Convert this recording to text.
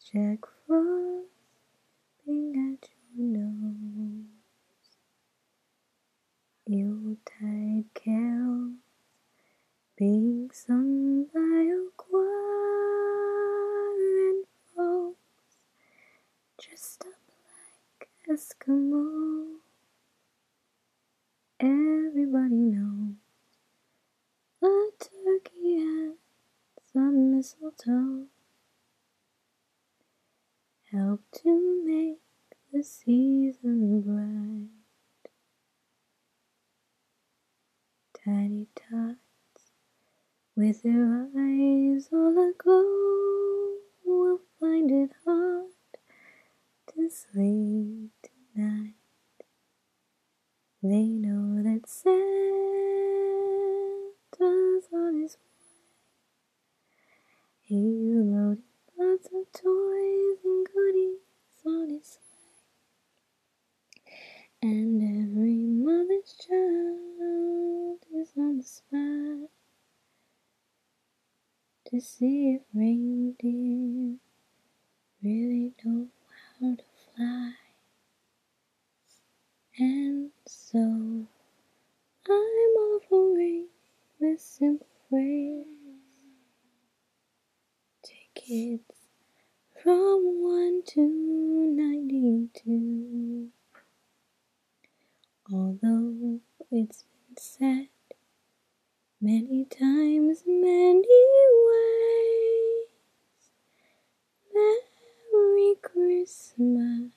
Jack Frost being at your nose. Yuletide carols being sung by a choir, and folks dressed up like Eskimos. Everybody knows a turkey and some mistletoe help to make the season bright. Tiny tots with their eyes all aglow will find it hard to sleep tonight. They know that Santa's on his way. He's loaded lots of toys and goodies on his sleigh. And every mother's child is on the spot to see if reindeer really know how to fly. And so I'm offering this simple phrase: tickets from 1 to 92. Although it's been said many times, many ways, Merry Christmas.